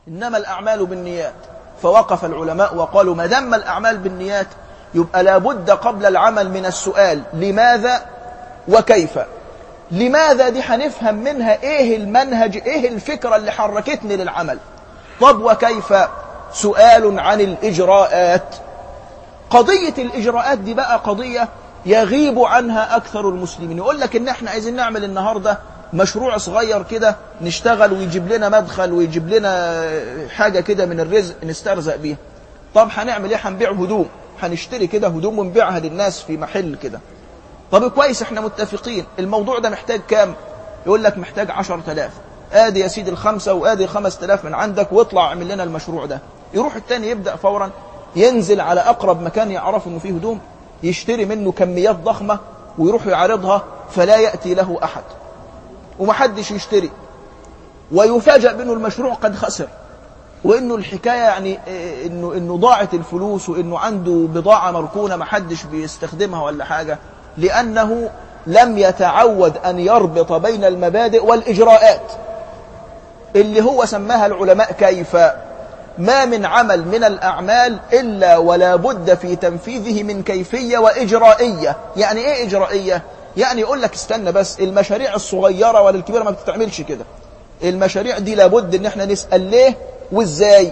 إنما الأعمال بالنيات. فوقف العلماء وقالوا ما دام الأعمال بالنيات يبقى لابد قبل العمل من السؤال لماذا وكيف. لماذا دي هنفهم منها إيه المنهج، إيه الفكرة اللي حركتني للعمل. طب وكيف؟ سؤال عن الإجراءات. قضية الإجراءات دي بقى قضية يغيب عنها أكثر المسلمين. يقول لك إن إحنا عايزين نعمل النهاردة مشروع صغير كده نشتغل ويجيب لنا مدخل ويجيب لنا حاجة كده من الرزق نسترزق بيها. طب هنعمل إيه؟ هنبيع هدوم، هنشتري كده هدوم ونبيعها للناس في محل كده. طب كويس، إحنا متفقين. الموضوع ده محتاج كام؟ يقول لك محتاج 10,000. آدي يا سيدي 5 وآدي 5,000 من عندك واطلع اعمل لنا المشروع ده. يروح التاني يبدأ فورا ينزل على أقرب مكان يعرف إنه فيه هدوم، يشتري منه كميات ضخمة ويروح يعرضها، فلا يأتي له أحد ومحدش يشتري، ويفاجأ بأنه المشروع قد خسر، وإنه الحكاية يعني إنه ضاعت الفلوس، وإنه عنده بضاعة مركونة محدش بيستخدمها ولا حاجة، لأنه لم يتعود أن يربط بين المبادئ والإجراءات اللي هو سماها العلماء كيف. ما من عمل من الأعمال إلا ولا بد في تنفيذه من كيفية وإجرائية. يعني إيه إجرائية؟ يعني يقول لك استنى بس، المشاريع الصغيرة ولا الكبيرة ما بتتعملش كده. المشاريع دي لابد إن احنا نسأل ليه وإزاي.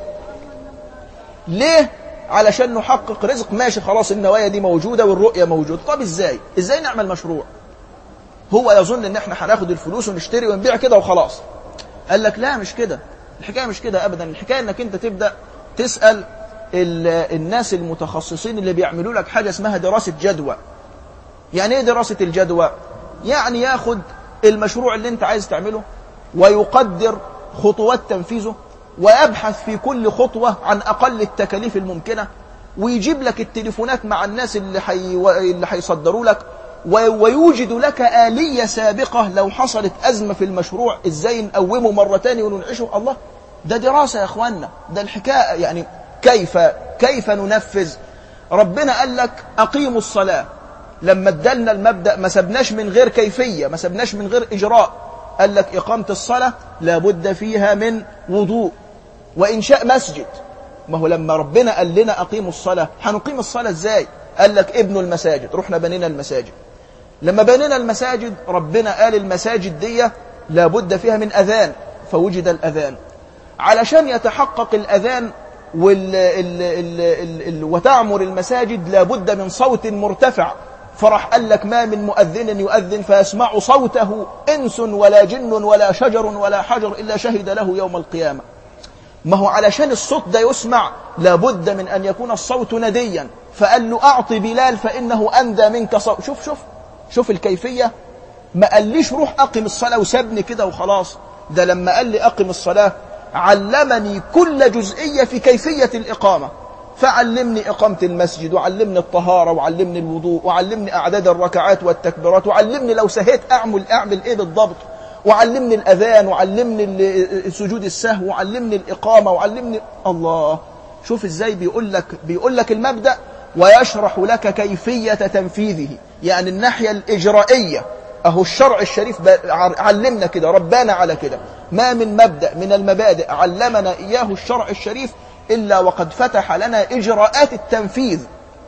ليه؟ علشان نحقق رزق، ماشي خلاص، النوايا دي موجودة والرؤية موجودة. طب إزاي نعمل مشروع؟ هو يظن إن احنا هناخد الفلوس ونشتري ونبيع كده وخلاص. قال لك لا، مش كده، الحكاية مش كده أبدا. الحكاية إنك أنت تبدأ تسأل الناس المتخصصين اللي بيعملوا لك حاجة اسمها دراسة جدوى. يعني إيه دراسة الجدوى؟ يعني ياخد المشروع اللي أنت عايز تعمله ويقدر خطوات تنفيذه، ويبحث في كل خطوة عن أقل التكاليف الممكنة، ويجيب لك التليفونات مع الناس اللي هيصدروا لك، ويوجد لك آلية سابقة لو حصلت أزمة في المشروع إزاي نقومه مرة تاني وننعشه. الله، ده دراسة يا أخوانا، ده الحكاية. يعني كيف ننفذ؟ ربنا قال لك أقيموا الصلاة. لما ادالنا المبدأ ما سبناش من غير كيفية، ما سبناش من غير إجراء. قال لك إقامة الصلاة لابد فيها من وضوء وإنشاء مسجد. ما هو لما ربنا قال لنا أقيموا الصلاة، هنقيم الصلاة إزاي؟ قال لك ابنوا المساجد. رحنا بنينا المساجد. لما بنينا المساجد ربنا قال المساجد دي لابد فيها من أذان، فوجد الأذان. علشان يتحقق الأذان وتعمر المساجد لابد من صوت مرتفع، فرح قال لك ما من مؤذن يؤذن فيسمع صوته إنس ولا جن ولا شجر ولا حجر إلا شهد له يوم القيامة. ما هو علشان الصوت ده يسمع لابد من أن يكون الصوت نديا، فقال له أعطي بلال فإنه أندى منك صوت. شوف الكيفية. ما قاليش روح أقم الصلاة وسابني كده وخلاص. ده لما قال لي أقم الصلاة علمني كل جزئية في كيفية الإقامة. فعلمني إقامة المسجد، وعلمني الطهارة، وعلمني الوضوء، وعلمني أعداد الركعات والتكبيرات، وعلمني لو سهيت أعمل إيه بالضبط، وعلمني الأذان، وعلمني سجود السهو، وعلمني الإقامة، وعلمني. الله، شوف إزاي بيقول لك المبدأ ويشرح لك كيفية تنفيذه. يعني الناحية الإجرائية أهو الشرع الشريف علمنا كده، ربنا على كده. ما من مبدأ من المبادئ علمنا إياه الشرع الشريف إلا وقد فتح لنا إجراءات التنفيذ.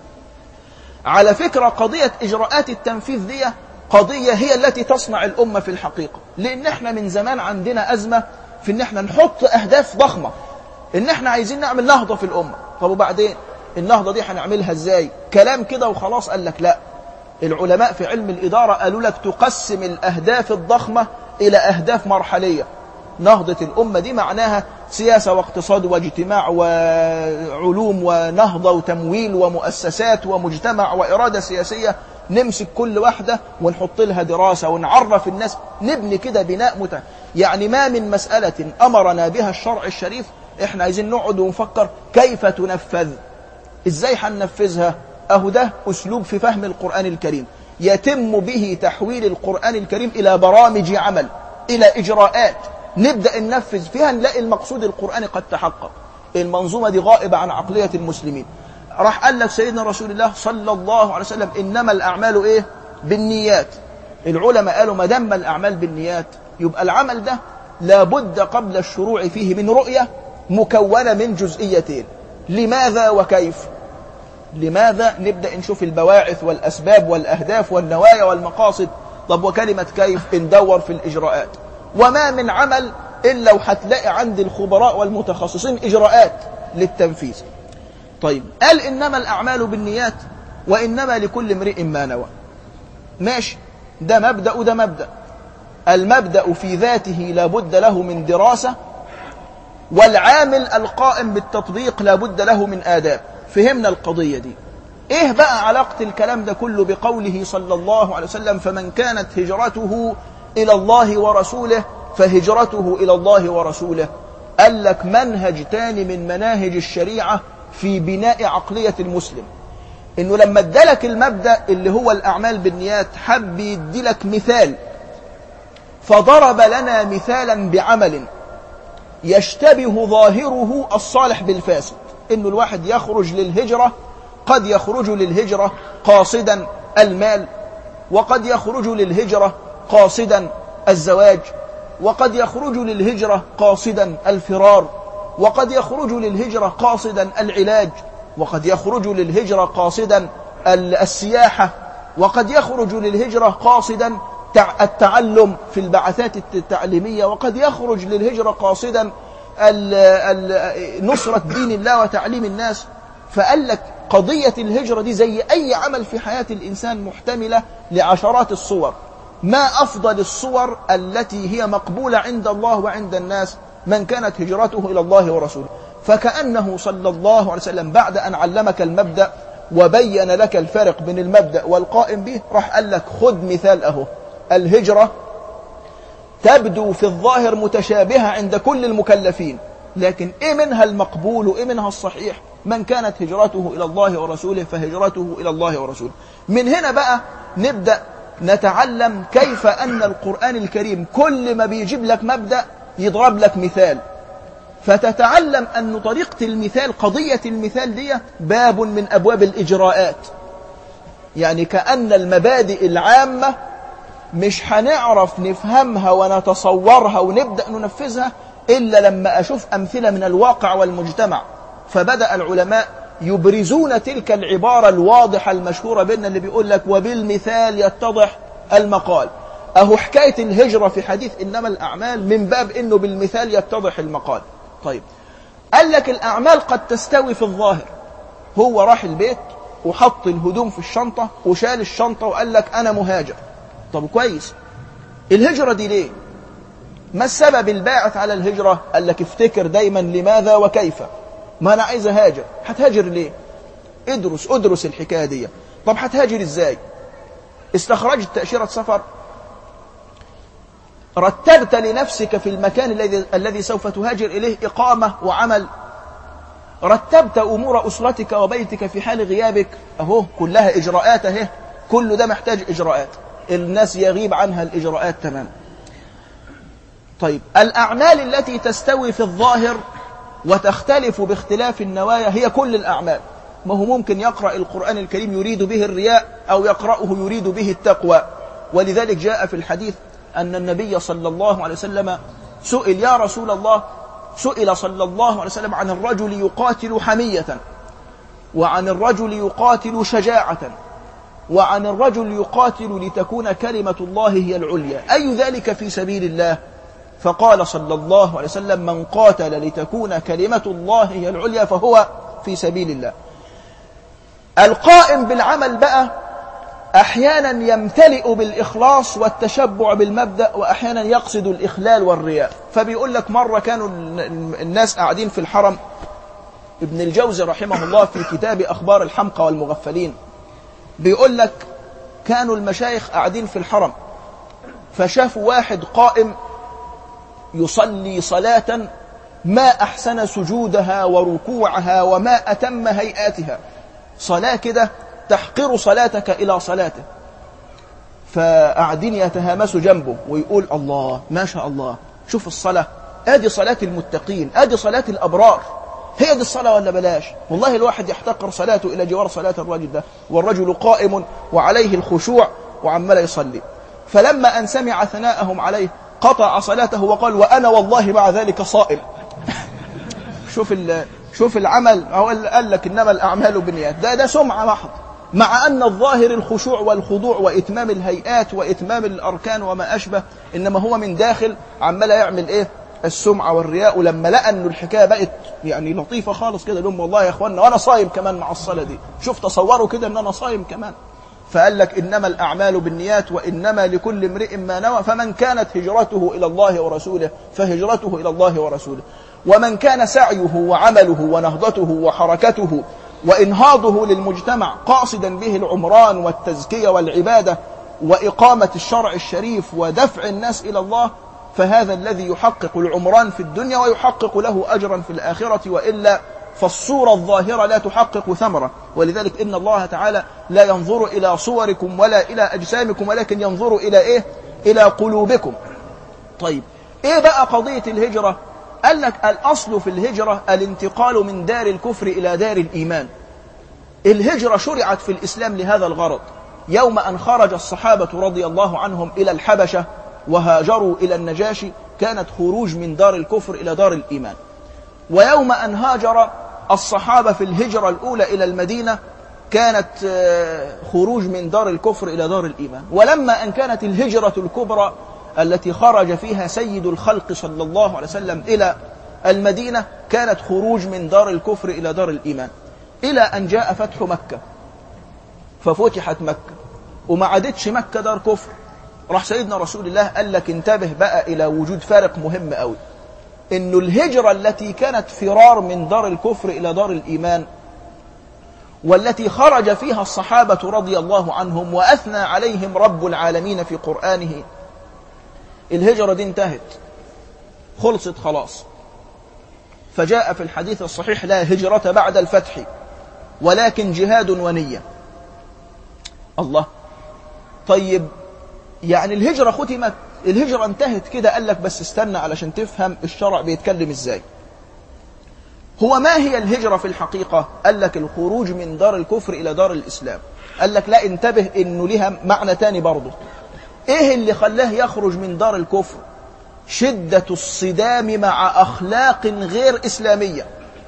على فكرة قضية إجراءات التنفيذ دي قضية هي التي تصنع الأمة في الحقيقة. لأن احنا من زمان عندنا أزمة في أن احنا نحط أهداف ضخمة، أن احنا عايزين نعمل نهضة في الأمة. طب وبعدين النهضة دي هنعملها إزاي؟ كلام كده وخلاص؟ قال لك لا. العلماء في علم الإدارة قالوا لك تقسم الأهداف الضخمة إلى أهداف مرحلية. نهضة الأمة دي معناها سياسة واقتصاد واجتماع وعلوم ونهضة وتمويل ومؤسسات ومجتمع وإرادة سياسية. نمسك كل واحدة ونحط لها دراسة ونعرف الناس، نبني كده بناء يعني ما من مسألة أمرنا بها الشرع الشريف إحنا عايزين نقعد ونفكر كيف تنفذ، إزاي هننفذها. أهو ده أسلوب في فهم القرآن الكريم، يتم به تحويل القرآن الكريم إلى برامج عمل، إلى إجراءات نبدأ ننفذ فيها، نلاقي المقصود القرآني قد تحقق. المنظومة دي غائبة عن عقلية المسلمين. راح قال لك سيدنا رسول الله صلى الله عليه وسلم إنما الأعمال إيه؟ بالنيات. العلماء قالوا ما دام الأعمال بالنيات يبقى العمل ده لابد قبل الشروع فيه من رؤية مكونة من جزئيتين، لماذا وكيف. لماذا نبدأ نشوف البواعث والأسباب والأهداف والنوايا والمقاصد، طب وكلمة كيف ندور في الإجراءات. وما من عمل إلا وهتلاقي عند الخبراء والمتخصصين إجراءات للتنفيذ. طيب قال إنما الأعمال بالنيات وإنما لكل امرئ ما نوى. ماشي، ده مبدأ وده مبدأ. المبدأ في ذاته لابد له من دراسة، والعامل القائم بالتطبيق لابد له من آداب. فهمنا القضية دي. إيه بقى علاقة الكلام ده كله بقوله صلى الله عليه وسلم فمن كانت هجرته إلى الله ورسوله فهجرته إلى الله ورسوله؟ قال لك منهج تاني من مناهج الشريعة في بناء عقلية المسلم، إنه لما ادالك المبدأ اللي هو الأعمال بالنيات حب يديلك مثال، فضرب لنا مثالا بعمل يشتبه ظاهره الصالح بالفاسد. إنه الواحد يخرج للهجرة، قد يخرج للهجرة قاصدا المال، وقد يخرج للهجرة قاصدا الزواج، وقد يخرج للهجرة قاصدا الفرار، وقد يخرج للهجرة قاصدا العلاج، وقد يخرج للهجرة قاصدا السياحة، وقد يخرج للهجرة قاصدا التعلم في البعثات التعليمية، وقد يخرج للهجرة قاصدا نصرة دين الله وتعليم الناس. فقال لك قضية الهجرة دي زي أي عمل في حياة الإنسان محتملة لعشرات الصور. ما أفضل الصور التي هي مقبولة عند الله وعند الناس؟ من كانت هجرته إلى الله ورسوله. فكأنه صلى الله عليه وسلم بعد أن علمك المبدأ وبين لك الفرق بين المبدأ والقائم به، راح قال لك خذ مثال أهو. الهجرة تبدو في الظاهر متشابهة عند كل المكلفين، لكن إيه منها المقبول وإيه منها الصحيح؟ من كانت هجرته إلى الله ورسوله فهجرته إلى الله ورسوله. من هنا بقى نبدأ نتعلم كيف أن القرآن الكريم كل ما بيجيب لك مبدأ يضرب لك مثال، فتتعلم أن طريقة المثال، قضية المثال دي باب من أبواب الإجراءات. يعني كأن المبادئ العامة مش هنعرف نفهمها ونتصورها ونبدأ ننفذها إلا لما أشوف أمثلة من الواقع والمجتمع. فبدأ العلماء يبرزون تلك العبارة الواضحة المشهورة بيننا اللي بيقول لك وبالمثال يتضح المقال. أهو حكاية الهجرة في حديث إنما الأعمال من باب إنه بالمثال يتضح المقال. طيب قال لك الأعمال قد تستوي في الظاهر، هو راح البيت وحط الهدوم في الشنطة وشال الشنطة وقال لك أنا مهاجر. طب كويس، الهجرة دي ليه؟ ما السبب الباعث على الهجرة؟ قال لك افتكر دايما لماذا وكيف. ما أنا عايز أهاجر، هتهاجر ليه؟ ادرس الحكاية دي. طب هتهاجر إزاي؟ استخرجت تأشيرة سفر، رتبت لنفسك في المكان الذي سوف تهاجر إليه إقامة وعمل، رتبت أمور أسرتك وبيتك في حال غيابك، أهو كلها إجراءات. أهو كل ده محتاج إجراءات، الناس يغيب عنها الإجراءات تماما. طيب الأعمال التي تستوي في الظاهر وتختلف باختلاف النوايا هي كل الأعمال. ما هو ممكن يقرأ القرآن الكريم يريد به الرياء، أو يقرأه يريد به التقوى. ولذلك جاء في الحديث أن النبي صلى الله عليه وسلم سئل يا رسول الله، سئل صلى الله عليه وسلم عن الرجل يقاتل حمية، وعن الرجل يقاتل شجاعة، وعن الرجل يقاتل لتكون كلمة الله هي العليا، أي ذلك في سبيل الله؟ فقال صلى الله عليه وسلم من قاتل لتكون كلمة الله هي العليا فهو في سبيل الله. القائم بالعمل بقى أحيانا يمتلئ بالإخلاص والتشبع بالمبدأ، وأحيانا يقصد الإخلال والرياء. فبيقول لك مرة كانوا الناس قاعدين في الحرم، ابن الجوزي رحمه الله في كتاب أخبار الحمقى والمغفلين بيقول لك كانوا المشايخ قاعدين في الحرم، فشافوا واحد قائم يصلي صلاة ما أحسن سجودها وركوعها وما أتم هيئاتها، صلاة كده تحقر صلاتك إلى صلاته. فقاعدين يتهامسوا جنبه ويقول الله ما شاء الله، شوف الصلاة، ادي صلاة المتقين، ادي صلاة الأبرار، هي دي الصلاة ولا بلاش؟ والله الواحد يحتقر صلاته إلى جوار صلاة الرجل ده، والرجل قائم وعليه الخشوع وعمال يصلي. فلما أن سمع ثناءهم عليه قطع صلاته وقال وأنا والله مع ذلك صائم. شوف العمل، هو قال لك إنما الأعمال بالنيات، ده سمعة محض، مع أن الظاهر الخشوع والخضوع وإتمام الهيئات وإتمام الأركان وما أشبه، إنما هو من داخل عمال يعمل إيه؟ السمعة والرياء. ولما لقى أنه الحكاية بقت يعني لطيفة خالص كده، لهم والله يا أخوانا وأنا صايم كمان مع الصلاة دي، شوف تصوروا كده أن أنا صايم كمان. فقال لك إنما الأعمال بالنيات وإنما لكل امرئ ما نوى، فمن كانت هجرته إلى الله ورسوله فهجرته إلى الله ورسوله، ومن كان سعيه وعمله ونهضته وحركته وإنهاضه للمجتمع قاصدا به العمران والتزكية والعبادة وإقامة الشرع الشريف ودفع الناس إلى الله، فهذا الذي يحقق العمران في الدنيا ويحقق له أجرا في الآخرة، وإلا فالصورة الظاهرة لا تحقق ثمرة. ولذلك إن الله تعالى لا ينظر إلى صوركم ولا إلى أجسامكم، ولكن ينظر إلى إيه؟ إلى قلوبكم. طيب إيه بقى قضية الهجرة؟ قال لك الأصل في الهجرة الانتقال من دار الكفر إلى دار الإيمان. الهجرة شرعت في الإسلام لهذا الغرض. يوم أن خرج الصحابة رضي الله عنهم إلى الحبشة وهاجروا إلى النجاشي كانت خروج من دار الكفر إلى دار الإيمان. ويوم أن هاجر الصحابة في الهجرة الأولى إلى المدينة كانت خروج من دار الكفر إلى دار الإيمان. ولما أن كانت الهجرة الكبرى التي خرج فيها سيد الخلق صلى الله عليه وسلم إلى المدينة كانت خروج من دار الكفر إلى دار الإيمان، إلى أن جاء فتح مكة ففتحت مكة وما عادتش مكة دار كفر. راح سيدنا رسول الله قال لك انتبه بقى إلى وجود فارق مهم قوي، إنه الهجرة التي كانت فرار من دار الكفر إلى دار الإيمان والتي خرج فيها الصحابة رضي الله عنهم وأثنى عليهم رب العالمين في قرآنه، الهجرة دي انتهت، خلصت خلاص. فجاء في الحديث الصحيح لا هجرة بعد الفتح ولكن جهاد ونية. الله، طيب يعني الهجرة ختمت، الهجرة انتهت كده. قال لك بس استنى علشان تفهم الشرع بيتكلم ازاي. هو ما هي الهجرة في الحقيقة؟ قال لك الخروج من دار الكفر إلى دار الإسلام. قال لك لا، انتبه إنه لها معنى تاني برضه. إيه اللي خلاه يخرج من دار الكفر؟ شدة الصدام مع أخلاق غير إسلامية،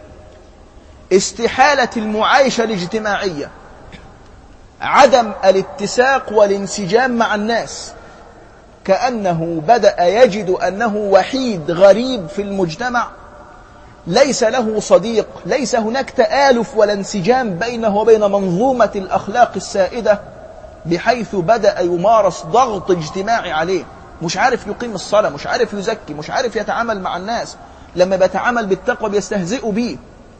استحالة المعايشة الاجتماعية، عدم الاتساق والانسجام مع الناس، كأنه بدأ يجد أنه وحيد غريب في المجتمع، ليس له صديق، ليس هناك تآلف ولا انسجام بينه وبين منظومة الأخلاق السائدة، بحيث بدأ يمارس ضغط اجتماعي عليه، مش عارف يقيم الصلاة، مش عارف يزكي، مش عارف يتعامل مع الناس، لما بيتعامل بالتقوى بيستهزئوا بيه.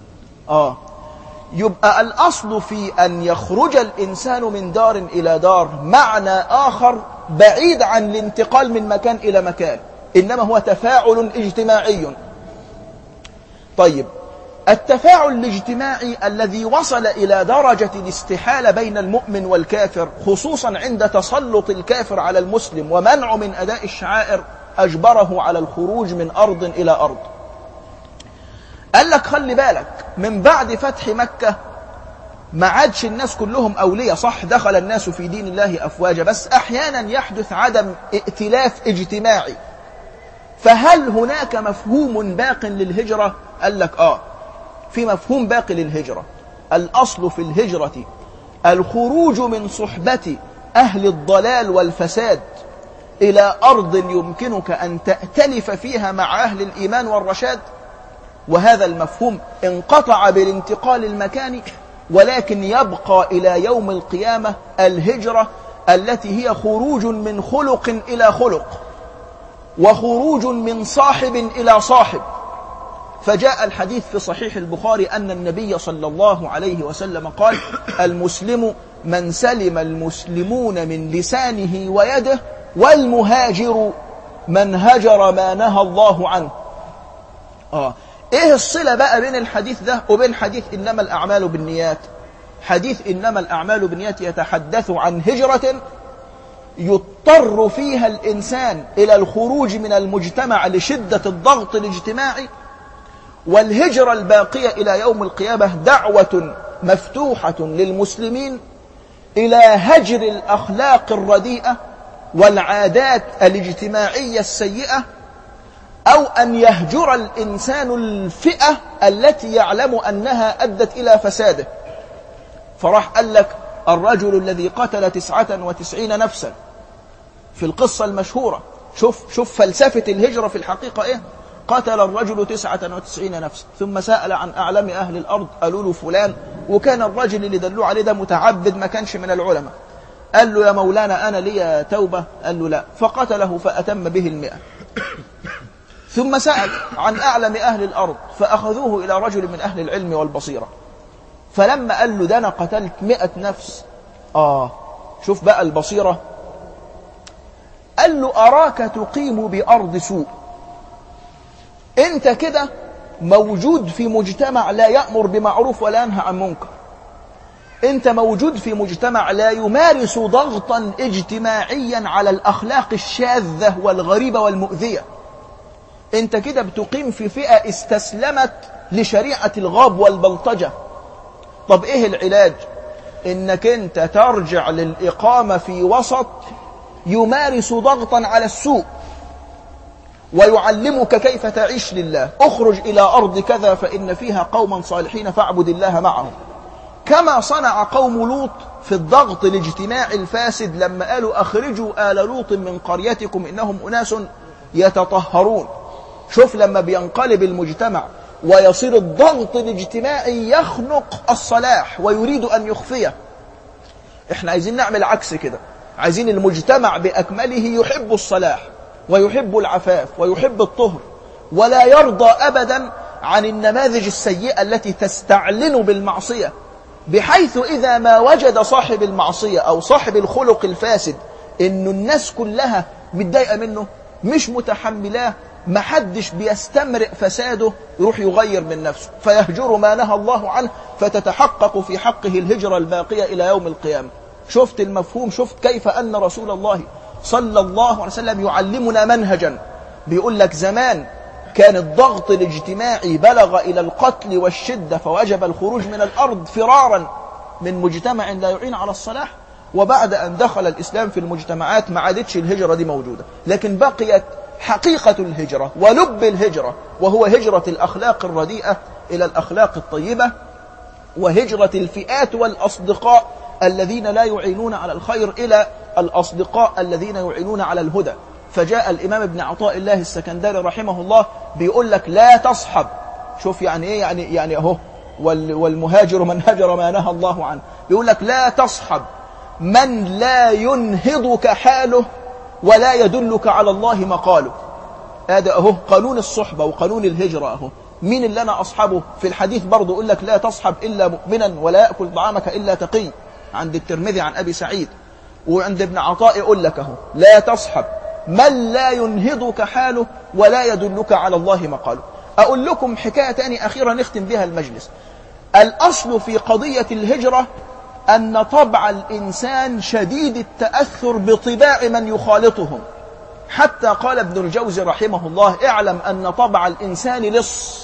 يبقى الأصل في أن يخرج الإنسان من دار إلى دار معنى آخر بعيد عن الانتقال من مكان إلى مكان، إنما هو تفاعل اجتماعي. طيب التفاعل الاجتماعي الذي وصل إلى درجة الاستحالة بين المؤمن والكافر، خصوصا عند تسلط الكافر على المسلم ومنعه من أداء الشعائر، أجبره على الخروج من أرض إلى أرض. قال لك خلي بالك، من بعد فتح مكة ما عادش الناس كلهم أولياء، صح دخل الناس في دين الله أفواجا، بس أحيانا يحدث عدم ائتلاف اجتماعي. فهل هناك مفهوم باق للهجرة؟ قال لك في مفهوم باقي للهجرة. الأصل في الهجرة الخروج من صحبة أهل الضلال والفساد إلى أرض يمكنك أن تأتلف فيها مع أهل الإيمان والرشاد. وهذا المفهوم انقطع بالانتقال المكاني، ولكن يبقى إلى يوم القيامة الهجرة التي هي خروج من خلق إلى خلق، وخروج من صاحب إلى صاحب. فجاء الحديث في صحيح البخاري أن النبي صلى الله عليه وسلم قال: المسلم من سلم المسلمون من لسانه ويده، والمهاجر من هجر ما نهى الله عنه. ايه الصلة بقى بين الحديث ده وبين حديث إنما الأعمال بالنيات؟ حديث إنما الأعمال بالنيات يتحدث عن هجرة يضطر فيها الإنسان إلى الخروج من المجتمع لشدة الضغط الاجتماعي، والهجرة الباقية إلى يوم القيامة دعوة مفتوحة للمسلمين إلى هجر الأخلاق الرديئة والعادات الاجتماعية السيئة، أو أن يهجر الإنسان الفئة التي يعلم أنها أدت إلى فساده. فراح قال لك الرجل الذي قتل 99 نفسا في القصة المشهورة. شوف فلسفة الهجرة في الحقيقة إيه؟ قتل الرجل 99 نفسا ثم سأل عن أعلم أهل الأرض، قالوا له فلان، وكان الرجل اللي دلوا عليه ده متعبد ما كانش من العلماء. قال له يا مولانا أنا لي توبة؟ قال له لا، فقتله فأتم به 100. ثم سأل عن أعلم أهل الأرض فأخذوه إلى رجل من أهل العلم والبصيرة، فلما قال له ده أنا قتلت 100 نفس، شوف بقى البصيرة، قال له أراك تقيم بأرض سوء، أنت كده موجود في مجتمع لا يأمر بمعروف ولا ينهى عن منكر، أنت موجود في مجتمع لا يمارس ضغطا اجتماعيا على الأخلاق الشاذة والغريبة والمؤذية، أنت كده بتقيم في فئة استسلمت لشريعة الغاب والبلطجة. طب إيه العلاج؟ إنك أنت ترجع للإقامة في وسط يمارس ضغطا على السوء ويعلمك كيف تعيش لله. اخرج إلى أرض كذا فإن فيها قوما صالحين فاعبد الله معهم، كما صنع قوم لوط في الضغط الاجتماعي الفاسد لما قالوا أخرجوا آل لوط من قريتكم إنهم أناس يتطهرون. شوف لما بينقلب المجتمع ويصير الضغط الاجتماعي يخنق الصلاح ويريد أن يخفيه. احنا عايزين نعمل عكس كده، عايزين المجتمع بأكمله يحب الصلاح ويحب العفاف ويحب الطهر، ولا يرضى أبدا عن النماذج السيئة التي تستعلن بالمعصية، بحيث إذا ما وجد صاحب المعصية أو صاحب الخلق الفاسد إن الناس كلها متضايقة منه مش متحملاه، محدش بيستمرئ فساده، يروح يغير من نفسه فيهجر ما نهى الله عنه، فتتحقق في حقه الهجرة الباقية إلى يوم القيامة. شفت المفهوم؟ شفت كيف أن رسول الله صلى الله عليه وسلم يعلمنا منهجا. بيقول لك زمان كان الضغط الاجتماعي بلغ إلى القتل والشدة فوجب الخروج من الأرض فرارا من مجتمع لا يعين على الصلاح، وبعد أن دخل الإسلام في المجتمعات ما عادتش الهجرة دي موجودة، لكن بقيت حقيقة الهجرة ولب الهجرة، وهو هجرة الأخلاق الرديئة إلى الأخلاق الطيبة، وهجرة الفئات والأصدقاء الذين لا يعينون على الخير إلى الأصدقاء الذين يعينون على الهدى. فجاء الإمام ابن عطاء الله السكندري رحمه الله بيقول لك لا تصحب. شوف يعني إيه؟ يعني أهو والمهاجر من هجر ما نهى الله عنه. بيقول لك لا تصحب من لا ينهضك حاله ولا يدلك على الله مقاله. هذا أهو قانون الصحبة وقانون الهجرة. أهو مين اللي أنا أصحبه؟ في الحديث برضو يقول لك لا تصحب إلا مؤمنا ولا يأكل طعامك إلا تقي، عند الترمذي عن أبي سعيد. وعند ابن عطاء يقول لك أهو لا تصحب من لا ينهضك حاله ولا يدلك على الله مقاله. أقول لكم حكاية تاني أخيرا نختم بها المجلس. الأصل في قضية الهجرة أن طبع الإنسان شديد التأثر بطباع من يخالطهم، حتى قال ابن الجوزي رحمه الله اعلم أن طبع الإنسان لص.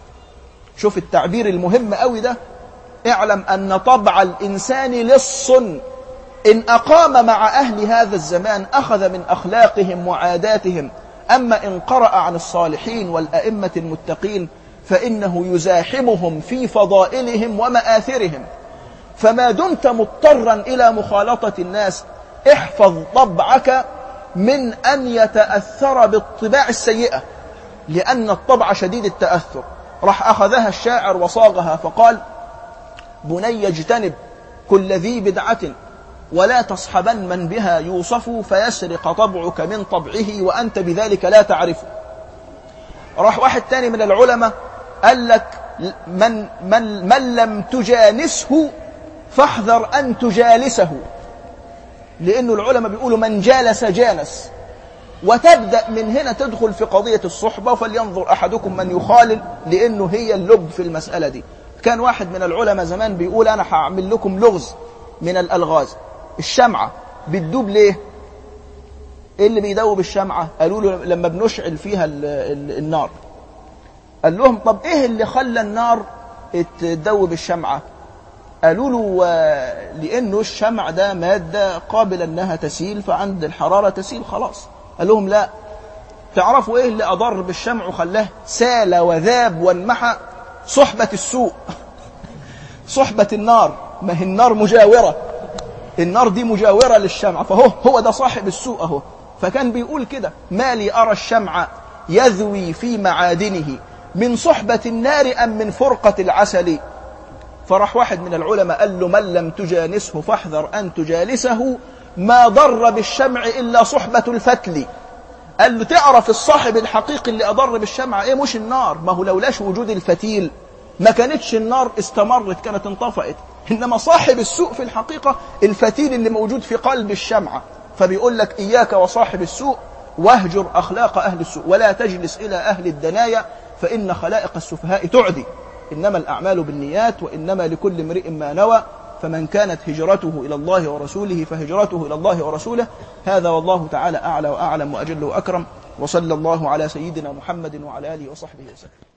شوف التعبير المهم قوي ده، اعلم أن طبع الإنسان لص، إن أقام مع أهل هذا الزمان أخذ من أخلاقهم وعاداتهم، أما إن قرأ عن الصالحين والأئمة المتقين فإنه يزاحمهم في فضائلهم ومآثرهم. فما دمت مضطرا إلى مخالطة الناس احفظ طبعك من أن يتأثر بالطباع السيئة، لأن الطبع شديد التأثر. راح أخذها الشاعر وصاغها فقال بني اجتنب كل ذي بدعة ولا تصحبن من بها يوصف فيسرق طبعك من طبعه وأنت بذلك لا تعرفه. راح واحد تاني من العلماء قال لك من لم تجانسه فاحذر أن تجالسه، لأنه العلماء بيقولوا من جالس جانس. وتبدأ من هنا تدخل في قضية الصحبة، فلينظر أحدكم من يخالل، لأنه هي اللب في المسألة دي. كان واحد من العلماء زمان بيقول أنا هعمل لكم لغز من الألغاز. الشمعة بتدوب ليه؟ إيه اللي بيدوب الشمعة؟ قالوا له لما بنشعل فيها النار. قال لهم طب إيه اللي خلى النار تدوب الشمعة؟ قالوا له لأنه الشمع ده مادة قابلة أنها تسيل، فعند الحرارة تسيل خلاص. قال لهم لا، تعرفوا إيه اللي أضر بالشمع وخلاه سال وذاب وانمحى؟ صحبة السوء. صحبة النار، ما هي النار مجاورة، النار دي مجاورة للشمع، هو ده صاحب السوء أهو. فكان بيقول كده: ما لي أرى الشمع يذوي في معادنه من صحبة النار أم من فرقة العسل. فراح واحد من العلماء قال له: من لم تجانسه فاحذر أن تجالسه، ما ضر بالشمع إلا صحبة الفتل. قال له: تعرف الصاحب الحقيقي اللي أضر بالشمع إيه؟ مش النار، ما هو لولاش وجود الفتيل ما كانتش النار استمرت، كانت انطفأت. إنما صاحب السوء في الحقيقة الفتيل اللي موجود في قلب الشمعة. فبيقول لك: إياك وصاحب السوء واهجر أخلاق أهل السوء، ولا تجلس إلى أهل الدنايا فإن خلائق السفهاء تعدي. إنما الأعمال بالنيات وإنما لكل امرئ ما نوى، فمن كانت هجرته إلى الله ورسوله فهجرته إلى الله ورسوله. هذا والله تعالى أعلى وأعلم وأجل وأكرم، وصلى الله على سيدنا محمد وعلى آله وصحبه وسلم.